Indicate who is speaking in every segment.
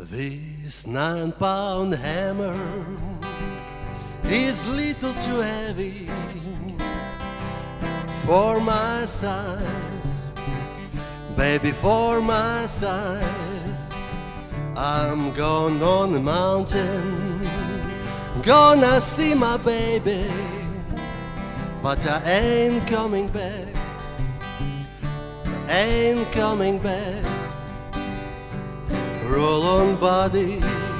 Speaker 1: This 9-pound hammer is little too heavy for my size, baby, for my size. I'm going on the mountain, gonna see my baby, but I ain't coming back, ain't coming back. Roll on, body,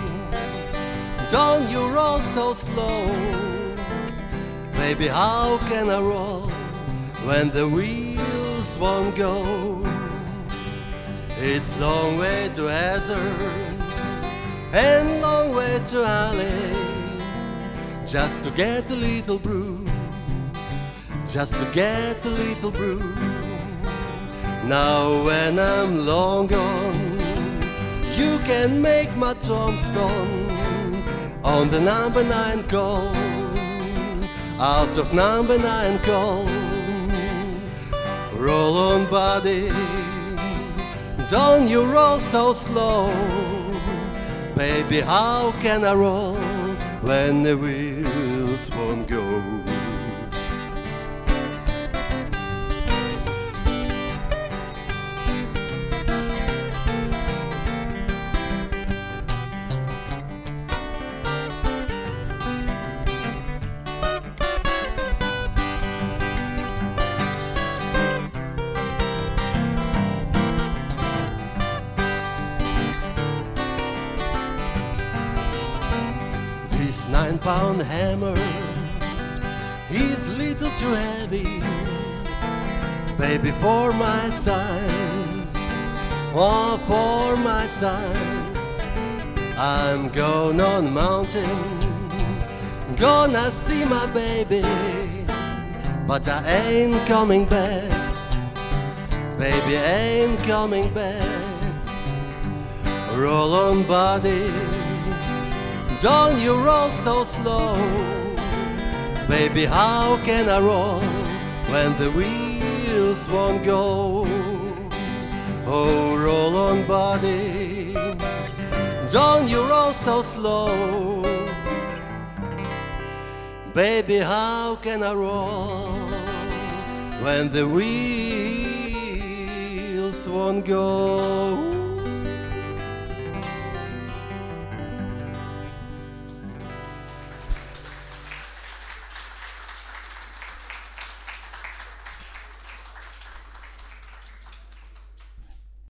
Speaker 1: don't you roll so slow. Baby, how can I roll when the wheels won't go? It's long way to Hazard and long way to Alley, just to get a little brew, just to get a little brew. Now when I'm long gone, you can make my tombstone on the number 9 call, out of number 9 call. Roll on, body, don't you roll so slow. Baby, how can I roll when the wheels won't go? This 9-pound hammer is little too heavy, baby, for my size, oh, for my size. I'm going on the mountain, gonna see my baby, but I ain't coming back, baby, ain't coming back. Roll on, body, don't you roll so slow. Baby, how can I roll when the wheels won't go? Oh, roll on, body, don't you roll so slow. Baby, how can I roll when the wheels won't go?